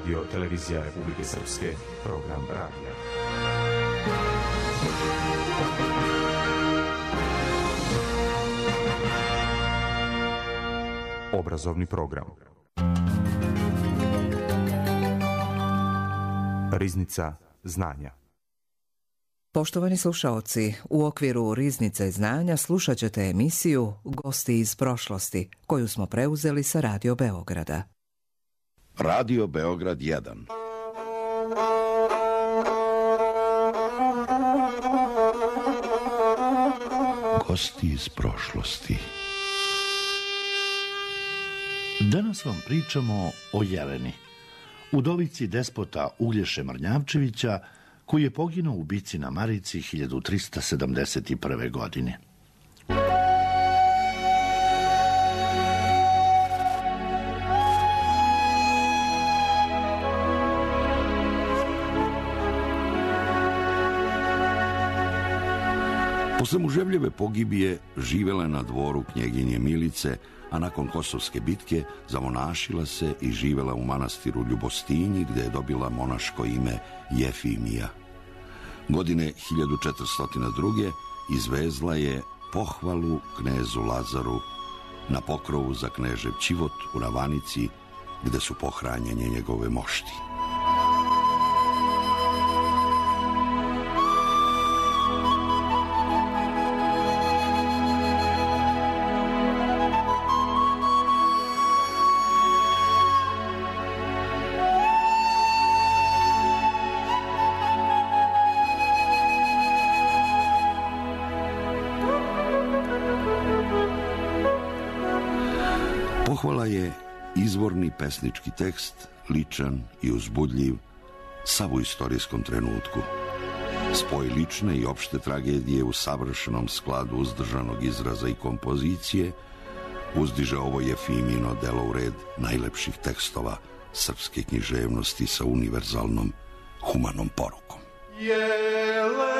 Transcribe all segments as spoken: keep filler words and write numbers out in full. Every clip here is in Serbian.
Radio Televizija Republike Srpske, program radija. Obrazovni program. Riznica znanja. Poštovani slušaoci, u okviru Riznice znanja slušat ćete emisiju Gosti iz prošlosti, koju smo preuzeli sa Radio Beograda. Radio Beograd jedan. Gosti iz prošlosti. Danas vam pričamo o Jeleni, udovici despota Uglješe Mrnjavčevića, koji je poginuo u bici na Marici hiljadu trista sedamdeset prve. godine. Posle muževljeve pogibije živela je na dvoru knjeginje Milice, a nakon Kosovske bitke zamonašila se i živela u manastiru Ljubostinji, gde je dobila monaško ime Jefimija. Godine hiljadu četiristo druge. izvezla je pohvalu knezu Lazaru na pokrovu za knežev ćivot u Ravanici, gde su pohranjene njegove mošti. Pohvala je izvorni pesnički tekst, ličan i uzbudljiv, sav u istorijskom trenutku. Spoj lične i opšte tragedije u savršenom skladu uzdržanog izraza i kompozicije uzdiže ovo Jefimino delo u red najlepših tekstova srpske književnosti sa univerzalnom humanom porukom. Jele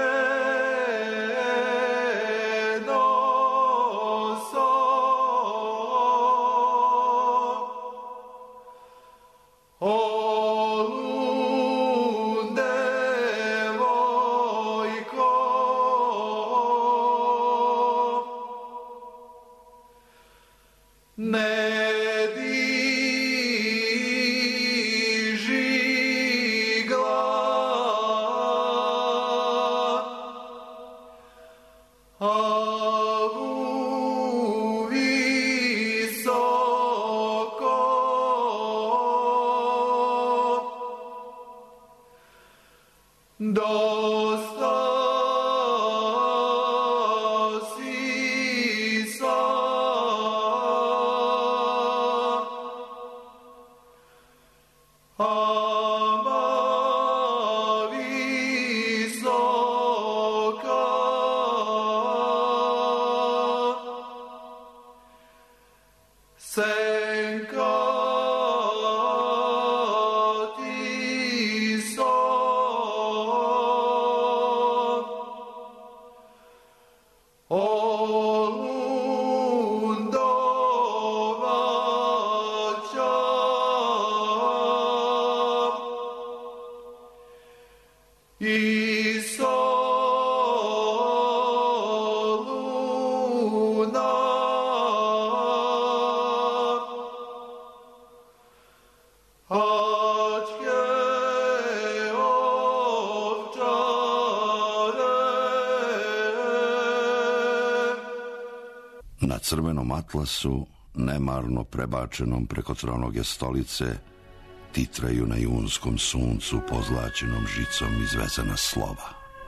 Na crvenom atlasu, nemarno prebačenom preko tronoge stolice, titraju na junskom suncu pozlačenom žicom izvezana slova.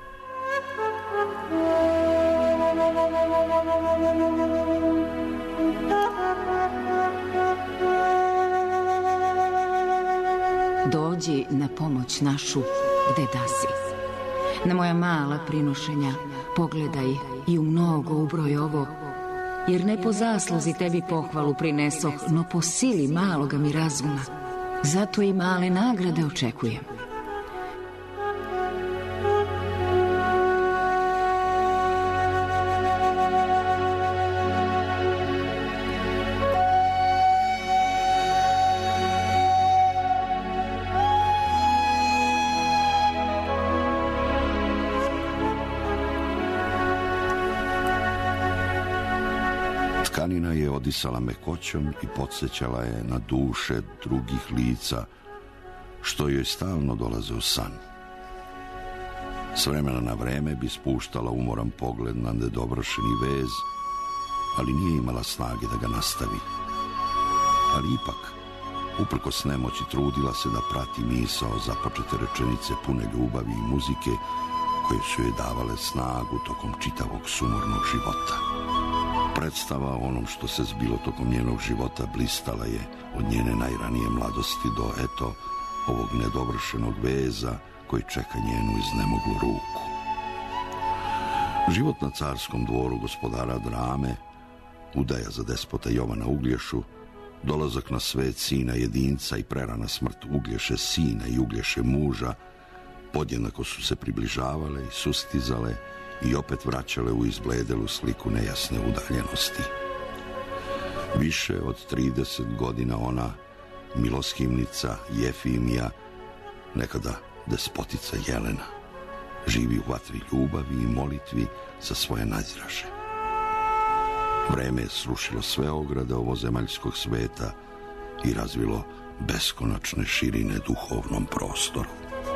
Dođi na pomoć našu gde da si. Na moja mala prinošenja pogledaj i u mnogo ubroj ovo, jer ne po zasluzi tebi pohvalu prinesoh, no po sili maloga mi razuma. Zato i male nagrade očekujem. Tkanina je odisala mekoćom i podsjećala je na duše drugih lica, što joj stalno dolaze u san. S vremena na vreme bi spuštala umoran pogled na nedovršeni vez, ali nije imala snage da ga nastavi. Ali ipak, uprkos nemoći, trudila se da prati misao započete rečenice pune ljubavi i muzike koje su joj davale snagu tokom čitavog sumornog života. Predstava o onom što se zbilo tokom njenog života blistala je od njene najranije mladosti do, eto, ovog nedovršenog veza koji čeka njenu iznemoglu ruku. Život na carskom dvoru gospodara Drame, udaja za despota Jovana Uglješu, dolazak na svet sina jedinca i prerana smrt Uglješe sina i Uglješe muža podjednako su se približavale i sustizale i opet vraćale u izbledelu sliku nejasne udaljenosti. Više od trideset godina ona, miloskivnica Jefimija, nekada despotica Jelena, živi u vatri ljubavi i molitvi za svoje nadziraše. Vreme je srušilo sve ograde ovozemaljskog sveta i razvilo beskonačne širine duhovnom prostoru.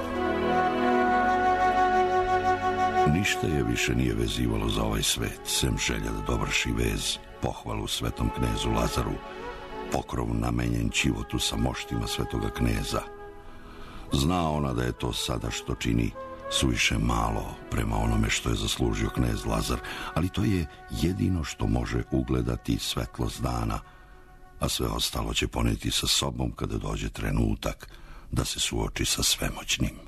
Ništa je više nije vezivalo za ovaj svet, sem želja da dovrši vez, pohvalu svetom knezu Lazaru, pokrov namenjen Čivotu sa moštima svetoga kneza. Zna ona da je to sada što čini suviše malo prema onome što je zaslužio knez Lazar, ali to je jedino što može ugledati svetlost dana, a sve ostalo će poneti sa sobom kada dođe trenutak da se suoči sa svemoćnim.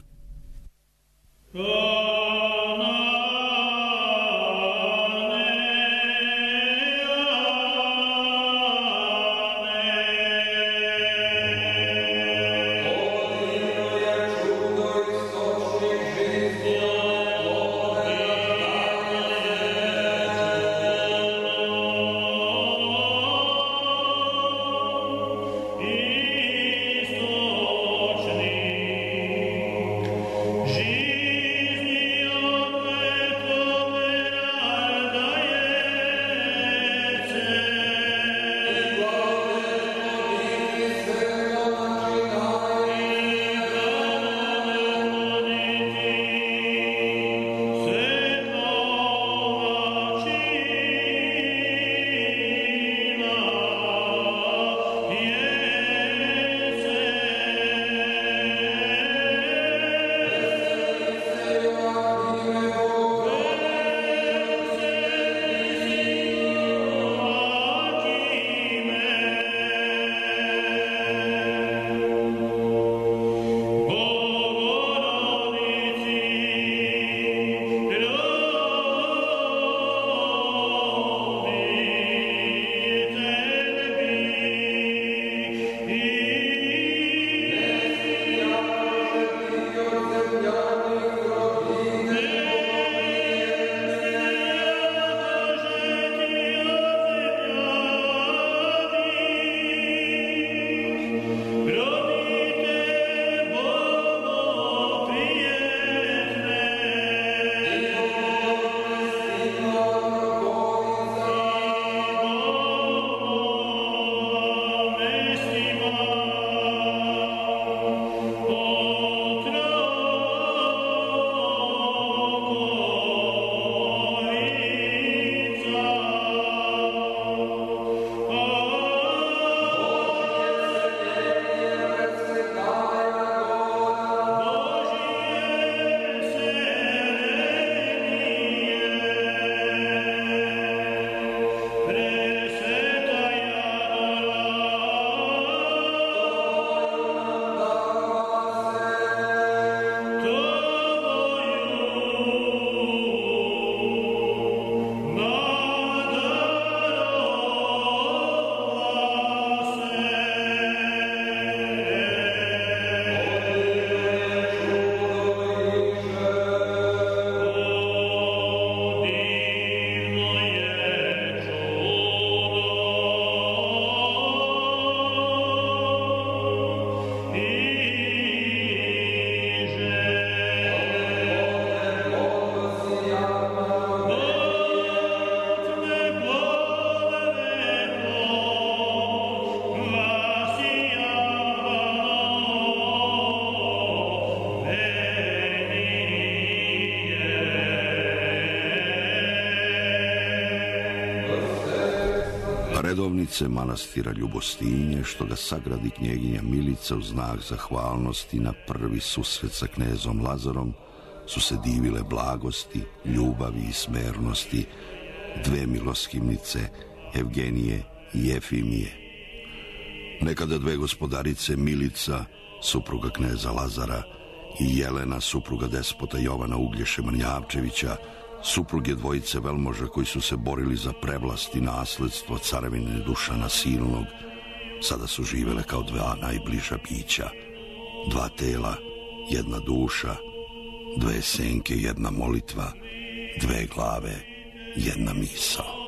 Жизнь redovnice manastira Ljubostinje, što ga sagradi knjeginja Milica u znak zahvalnosti na prvi susret sa knezom Lazarom, su se divile blagosti, ljubavi i smernosti dve miloskimnice, Evgenije i Jefimije. Nekada dve gospodarice, Milica, supruga kneza Lazara, i Jelena, supruga despota Jovana Uglješe Mrnjavčevića, supruge dvojice velmoža koji su se borili za prevlast i nasledstvo carevine Dušana Silnog, sada su živele kao dva najbliža bića, dva tela, jedna duša, dve senke, jedna molitva, dve glave, jedna misao.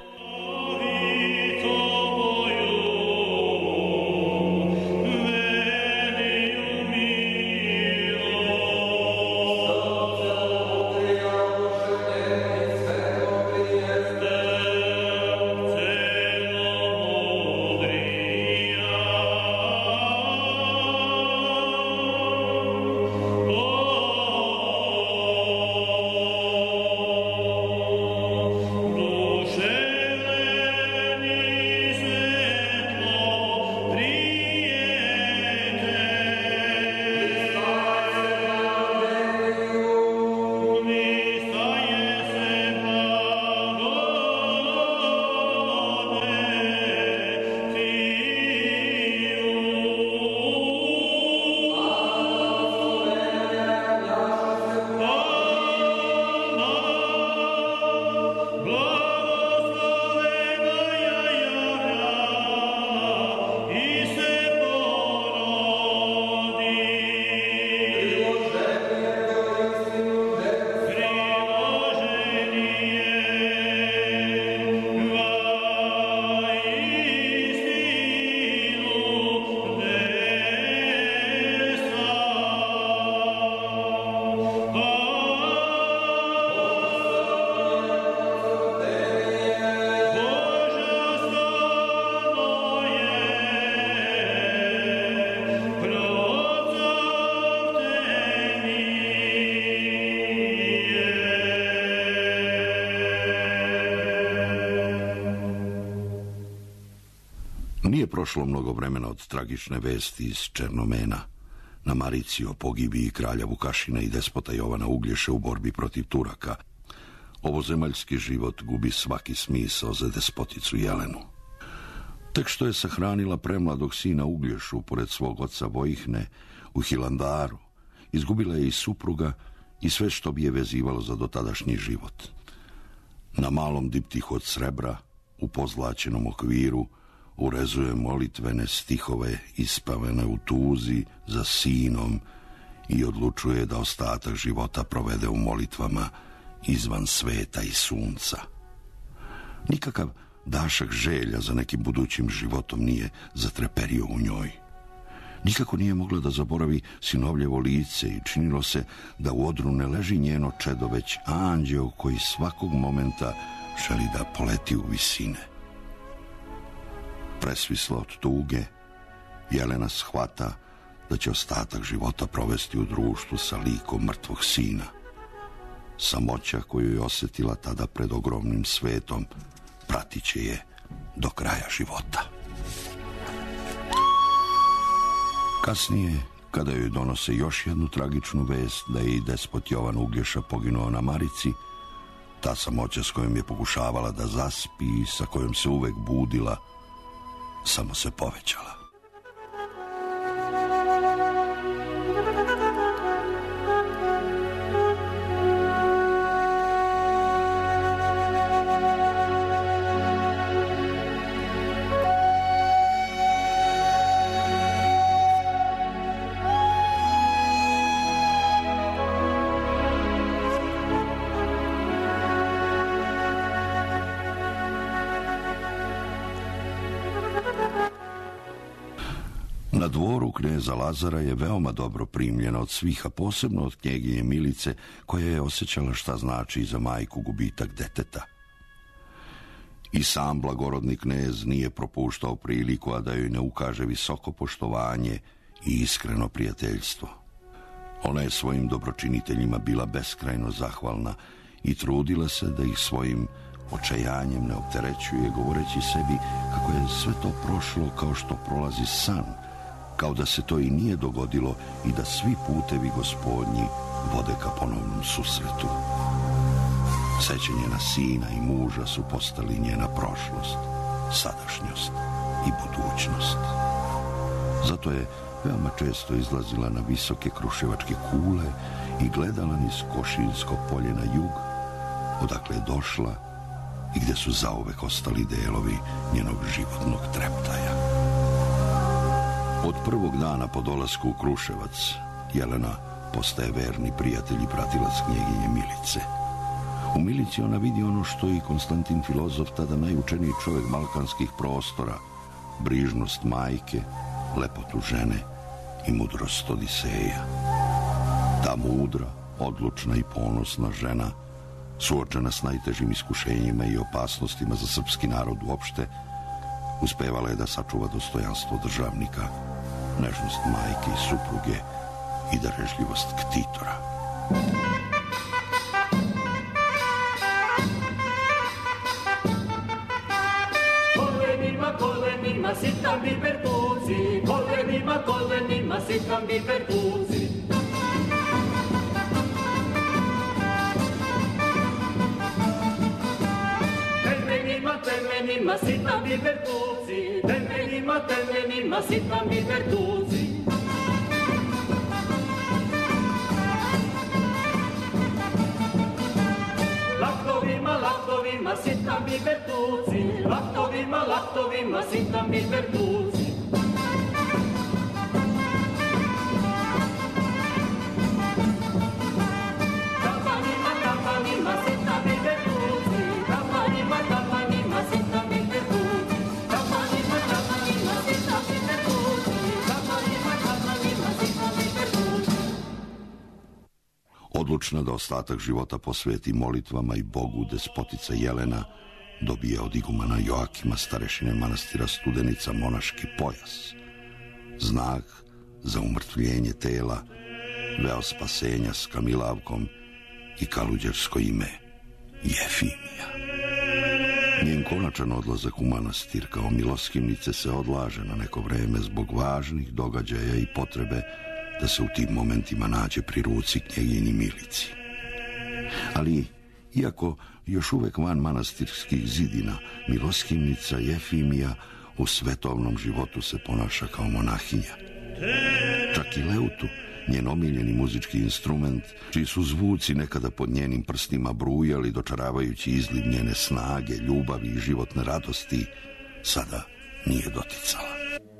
Nije prošlo mnogo vremena od tragične vesti iz Černomena na Marici o pogibiji kralja Vukašina i despota Jovana Uglješe u borbi protiv Turaka. Ovozemaljski život gubi svaki smisao za despoticu Jelenu. Tek što je sahranila premladog sina Uglješu pored svog oca Vojihne u Hilandaru, izgubila je i supruga i sve što bi je vezivalo za dotadašnji život. Na malom diptihu od srebra, u pozlačenom okviru, urezuje molitvene stihove ispavene u tuzi za sinom i odlučuje da ostatak života provede u molitvama izvan sveta i sunca. Nikakav dašak želja za nekim budućim životom nije zatreperio u njoj. Nikako nije mogla da zaboravi sinovljevo lice i činilo se da u odru ne leži njeno čedo, već anđeo koji svakog momenta želi da poleti u visine. Presvisla od tuge, Jelena shvata da će ostatak života provesti u društvu sa likom mrtvog sina. Samoća koju je osjetila tada pred ogromnim svetom pratit će je do kraja života. Kasnije, kada joj donose još jednu tragičnu vest da je i despot Jovan Uglješa poginuo na Marici, ta samoća s kojom je pokušavala da zaspi i sa kojom se uvek budila, samo se povećala. Na dvoru kneza Lazara je veoma dobro primljena od svih, a posebno od knjeginje Milice, koja je osjećala šta znači za majku gubitak deteta. I sam blagorodni knez nije propuštao priliku, a da joj ne ukaže visoko poštovanje i iskreno prijateljstvo. Ona je svojim dobročiniteljima bila beskrajno zahvalna i trudila se da ih svojim očajanjem ne opterećuje, govoreći sebi kako je sve to prošlo kao što prolazi san, kao da se to i nije dogodilo i da svi putevi Gospodnji vode ka ponovnom susretu. Sećanje na sina i muža su postali njena prošlost, sadašnjost i budućnost. Zato je veoma često izlazila na visoke kruševačke kule i gledala niz Košinjsko polje na jug, odakle je došla i gde su zauvek ostali delovi njenog životnog treptaja. Od prvog dana po dolasku u Kruševac, Jelena postaje verni prijatelj i pratilac knjeginje Milice. U Milici ona vidi ono što i Konstantin filozof, tada najučeniji čovjek balkanskih prostora, brižnost majke, lepotu žene i mudrost Odiseja. Ta mudra, odlučna i ponosna žena, suočena s najtežim iskušenjima i opasnostima za srpski narod uopšte, uspevala je da sačuva dostojanstvo državnika, nežnost majke i supruge i darežljivost ktitora. Kolenima, kolenima, sitam bi pertuzi, kolenima, kolenima, sitam bi pertuzi. Temenima, temenima, sitam bi pertuzi, temenima, temenima, sitam bi pertuzi. Laktovima, laktovima, sitam bi pertuzi, laktovima, laktovima, sitam bi pertuzi. Kapanima, kapanima, sitam bi pertuzi, kapanima, kapanima, sitam bi pertuzi. Kapanima, kapanima, sitam bi pertuzi, kapanima, kapanima, sitam bi pertuzi. Odlučna da ostatak života posveti molitvama i Bogu, despotica Jelena dobije od igumana Joakima, starešine manastira Studenica, monaški pojas, znak za umrtvljenje tela, veo spasenja s kamilavkom i kaluđersko ime Jefimija. Njen konačan odlazak u manastir kao miloskivnice se odlaže na neko vreme zbog važnih događaja i potrebe da se u tim momentima nađe pri ruci knjeginji Milici. Ali, iako još uvek van manastirskih zidina, miloskivnica Jefimija u svetovnom životu se ponaša kao monahinja. Čak i leutu, njen omiljeni muzički instrument, čiji su zvuci nekada pod njenim prstima brujali, dočaravajući izliv njene snage, ljubavi i životne radosti, sada nije doticala.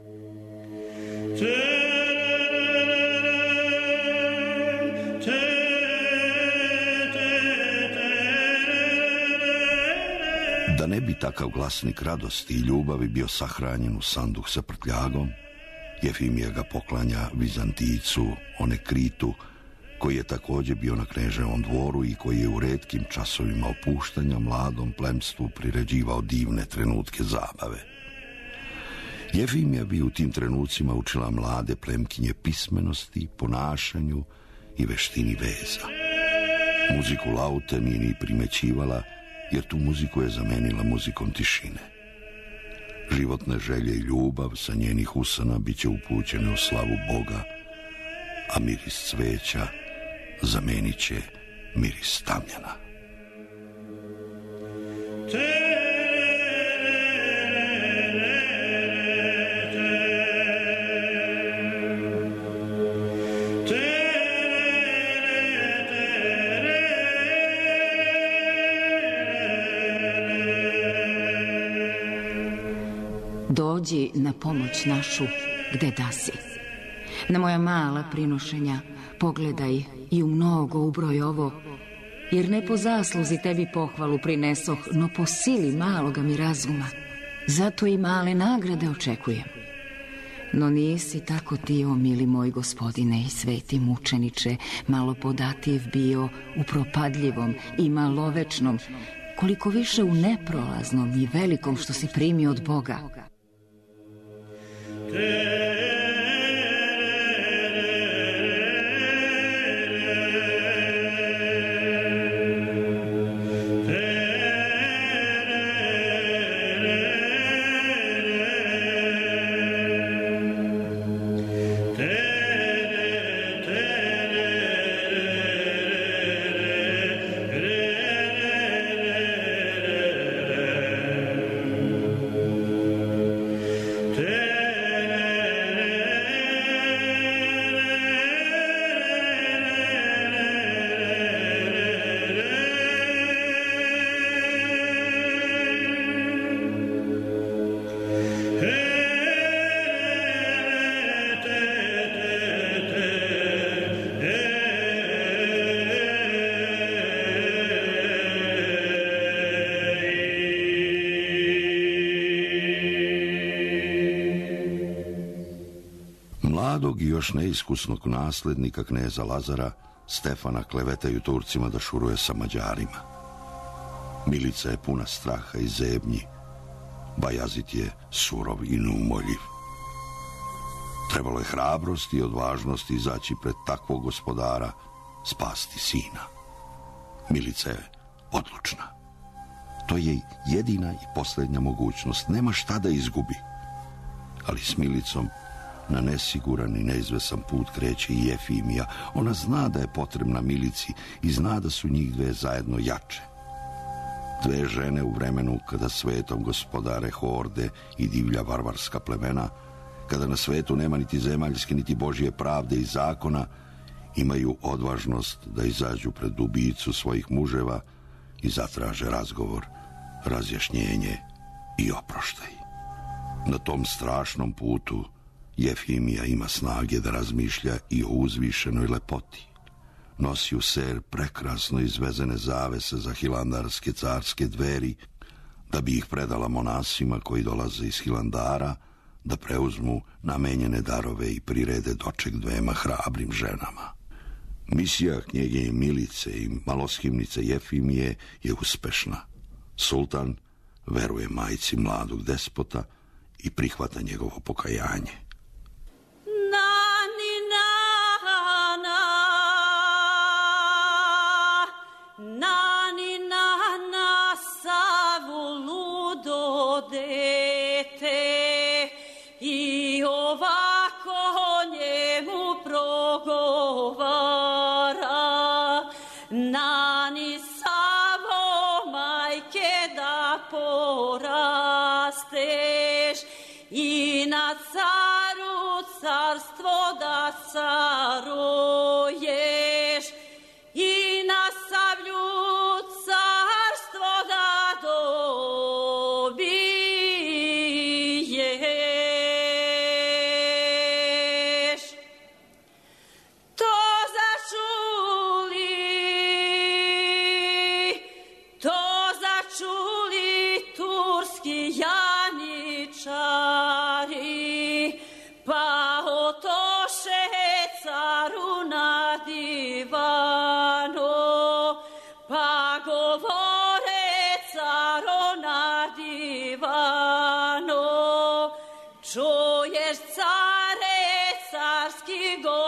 Da ne bi takav glasnik radosti i ljubavi bio sahranjen u sanduh sa prtljagom, Jefimija ga poklanja Vizantijcu, Onekritu, koji je također bio na kneževom dvoru i koji je u retkim časovima opuštanja mladom plemstvu priređivao divne trenutke zabave. Jefimija bi u tim trenucima učila mlade plemkinje pismenosti, ponašanju i veštini veza. Muziku laute nije ni primećivala, jer tu muziku je zamenila muzikom tišine. Životne želje i ljubav sa njenih usana bit će upućene u slavu Boga, a miris cveća zamenit će miris tamjana. Dođi na pomoć našu gde da si. Na moja mala prinošenja pogledaj i u mnogo ubroj ovo, jer ne po zasluzi tebi pohvalu prinesoh, no po sili maloga mi razuma. Zato i male nagrade očekujem. No nisi tako ti, o mili moj gospodine i sveti mučeniče, malo podativ bio u propadljivom i malovečnom, koliko više u neprolaznom i velikom što si primio od Boga. Mladog i još neiskusnog naslednika kneza Lazara Stefana klevetaju Turcima da šuruje sa Mađarima. Milica je puna straha i zebnji. Bajazid je surov i neumoljiv. Trebalo je hrabrosti i odvažnosti izaći pred takvog gospodara, spasti sina. Milica je odlučna. To je jedina i posljednja mogućnost. Nema šta da izgubi. Ali s Milicom na nesiguran i neizvesan put kreće i Jefimija. Ona zna da je potrebna Milici i zna da su njih dve zajedno jače. Dve žene u vremenu kada svetom gospodare horde i divlja varvarska plemena, kada na svetu nema niti zemaljske, niti Božje pravde i zakona, imaju odvažnost da izađu pred ubicu svojih muževa i zatraže razgovor, razjašnjenje i oproštaj. Na tom strašnom putu Jefimija ima snage da razmišlja i o uzvišenoj lepoti. Nosi u ser prekrasno izvezene zavese za hilandarske carske dveri, da bi ih predala monasima koji dolaze iz Hilandara, da preuzmu namenjene darove i prirede doček dvema hrabrim ženama. Misija knjeginje Milice i maloskimnice Jefimije je uspešna. Sultan veruje majci mladog despota i prihvata njegovo pokajanje. Nani nana, nani nana, savu ludo dete, i ovako njemu progovara. Nani Savo, majke, da porasteš i na caru carstvo da caruješ i na sablju carstvo da dobiješ. To začuli, to začuli turski janičari, pa otoše caru na divano, pa govore caro na divano. Čuješ, care, carski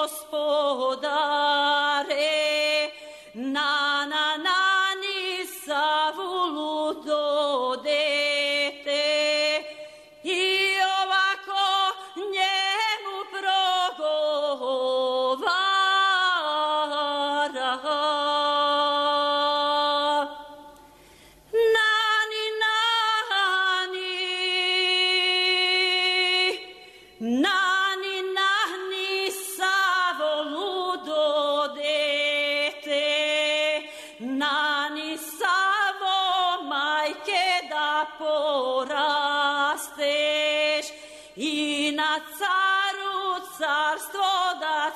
gospodare, na na nani savu ludo dete, i ovako njemu progovara. Nani, nani, nani, nani, Savo ludo dete, nani Savo, majke, da porasteš i na caru carstvo da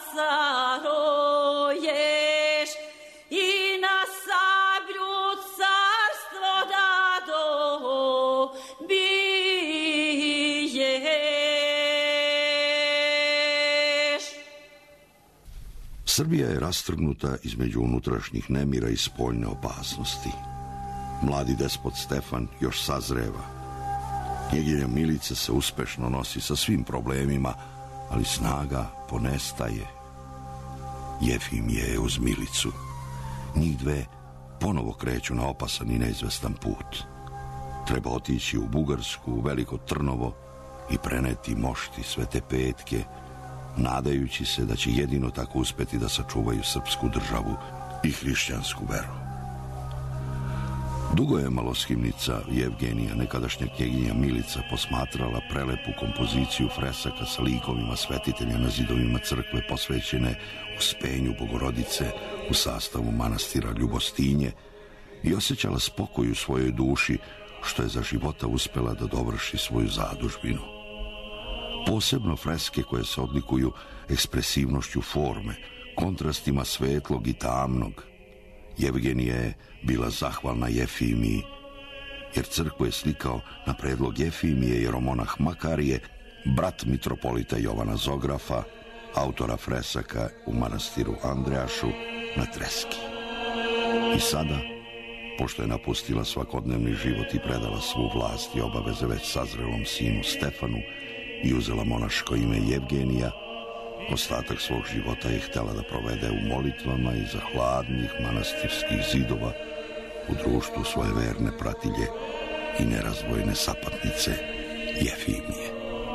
caruješ i na sablju carstvo da dobiješ. Srbija je rastrgnuta između unutrašnjih nemira i spoljne opasnosti. Mladi despot Stefan još sazreva. Knjeginja Milica se uspešno nosi sa svim problemima, ali snaga ponestaje. Jefimije je uz Milicu. Njih dve ponovo kreću na opasan i neizvestan put. Treba otići u Bugarsku, u Veliko Trnovo i preneti mošti Svete Petke, nadajući se da će jedino tako uspeti da sačuvaju srpsku državu i hrišćansku veru. Dugo je maloskimnica Jevgenija, nekadašnja knjeginja Milica, posmatrala prelepu kompoziciju fresaka sa likovima svetitelja na zidovima crkve posvećene Uspenju Bogorodice u sastavu manastira Ljubostinje i osjećala spokoj u svojoj duši što je za života uspela da dovrši svoju zadužbinu. Posebno freske koje se odlikuju ekspresivnošću forme, kontrastima svetlog i tamnog. Jevgenija je bila zahvalna Jefimiji, jer crkvu je slikao na predlog Jefimije jeromonah Makarije, brat mitropolita Jovana Zografa autora fresaka u manastiru Andreašu na Treski. I sada, pošto je napustila svakodnevni život i predala svu vlast i obaveze već sazrelom sinu Stefanu i uzela monaško ime Jevgenija, ostatak svog života je htjela da provede u molitvama iza hladnih manastirskih zidova u društvu svoje verne pratilje i nerazdvojne sapatnice Jefimije.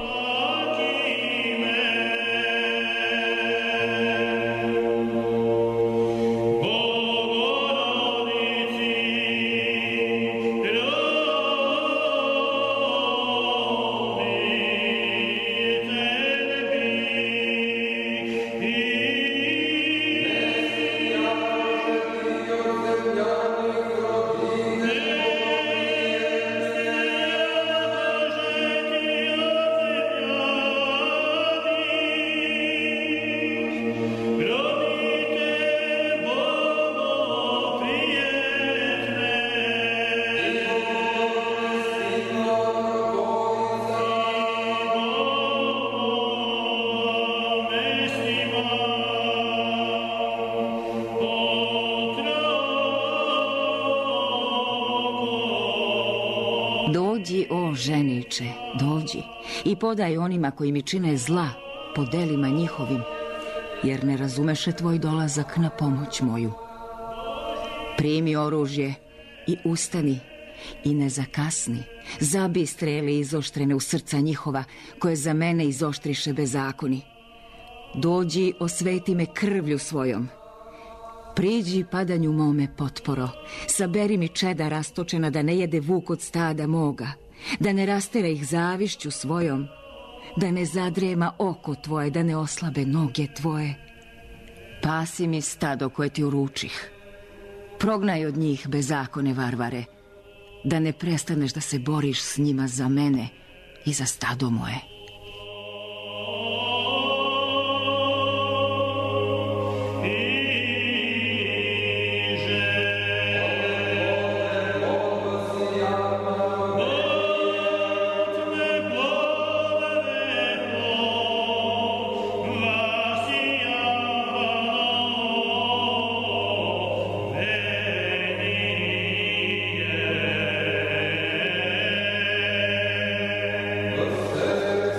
Dođi, o ženiče, dođi i podaj onima koji mi čine zla po delima njihovim, jer ne razumeše tvoj dolazak na pomoć moju. Primi oružje i ustani i ne zakasni, zabij strele izoštrene u srca njihova, koje za mene izoštriše bezakoni. Dođi, osveti me krvlju svojom. Priđi padanju mome potporo, saberi mi čeda rastočena da ne jede vuk od stada moga, da ne rastera ih zavišću svojom, da ne zadrema oko tvoje, da ne oslabe noge tvoje. Pasi mi stado koje ti uručih, prognaj od njih bezakone varvare, da ne prestaneš da se boriš s njima za mene i za stado moje. Amen.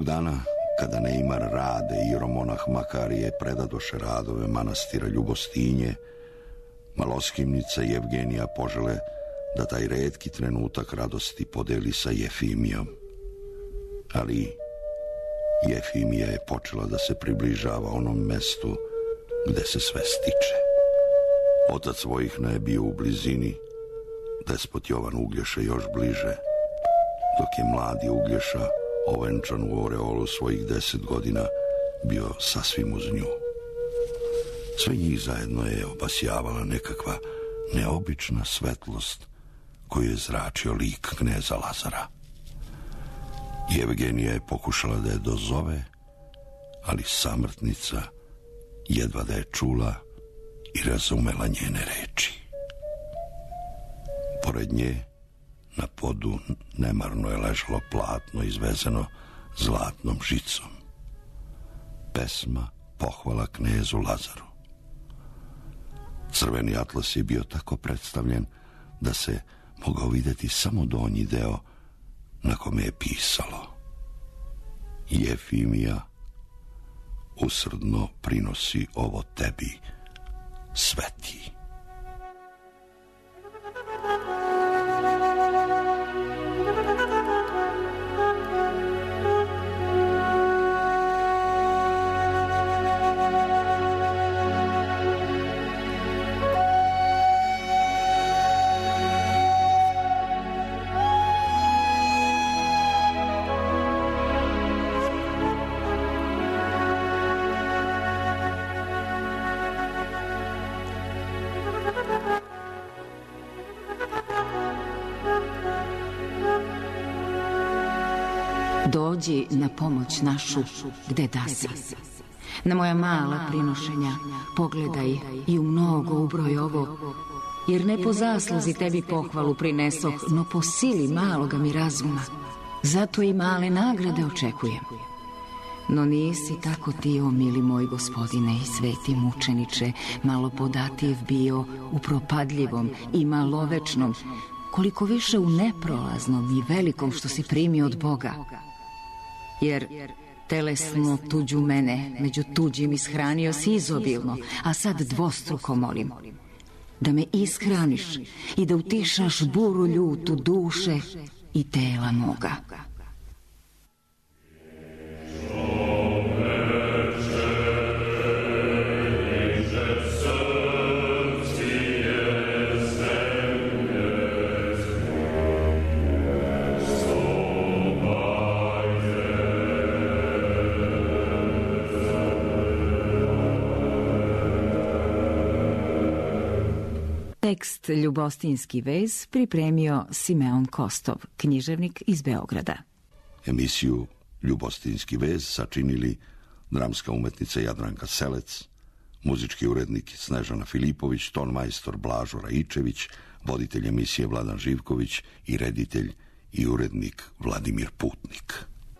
dana, kada Neimar Rade i Romonah Makarije predadoše radove manastira Ljubostinje, maloskimnica Jevgenija požele da taj retki trenutak radosti podeli sa Jefimijom. Ali Jefimija je počela da se približava onom mestu gde se sve stiče. Otac Vojihna je bio u blizini, despot Jovan Uglješa još bliže, dok je mladi Uglješa, ovenčan u oreolu svojih deset godina, bio sasvim uz nju. Sve njih zajedno je obasjavala nekakva neobična svetlost koju je zračio lik kneza Lazara. Jevgenija je pokušala da je dozove, ali samrtnica jedva da je čula i razumela njene reči. Pored nje, na podu, nemarno je ležalo platno izvezeno zlatnom žicom. Pesma pohvala knezu Lazaru. Crveni atlas je bio tako predstavljen da se mogao vidjeti samo donji deo na kome je pisalo: Jefimija usrdno prinosi ovo tebi, sveti. Dođi na pomoć našu gde da si. Na moja mala prinošenja pogledaj i u mnogo ubroj ovo, jer ne po zasluzi tebi pohvalu prinesoh, no po sili maloga mi razuma. Zato i male nagrade očekujem. No nisi tako ti, o mili moj gospodine i sveti mučeniče, malo podativ bio u propadljivom i malovečnom, koliko više u neprolaznom i velikom što si primio od Boga. Jer telesno tuđu mene među tuđim ishranio si izobilno, a sad dvostruko molim da me ishraniš i da utišaš buru ljutu duše i tela moga. Tekst Ljubostinski vez pripremio Simeon Kostov, književnik iz Beograda. Emisiju Ljubostinski vez sačinili dramska umetnica Jadranka Selec, muzički urednik Snežana Filipović, tonmajstor Blažo Raičević, voditelj emisije Vladan Živković i reditelj i urednik Vladimir Putnik.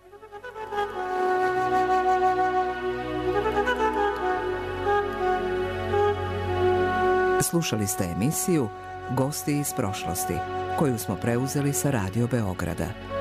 Slušali ste emisiju Gosti iz prošlosti, koju smo preuzeli sa Radio Beograda.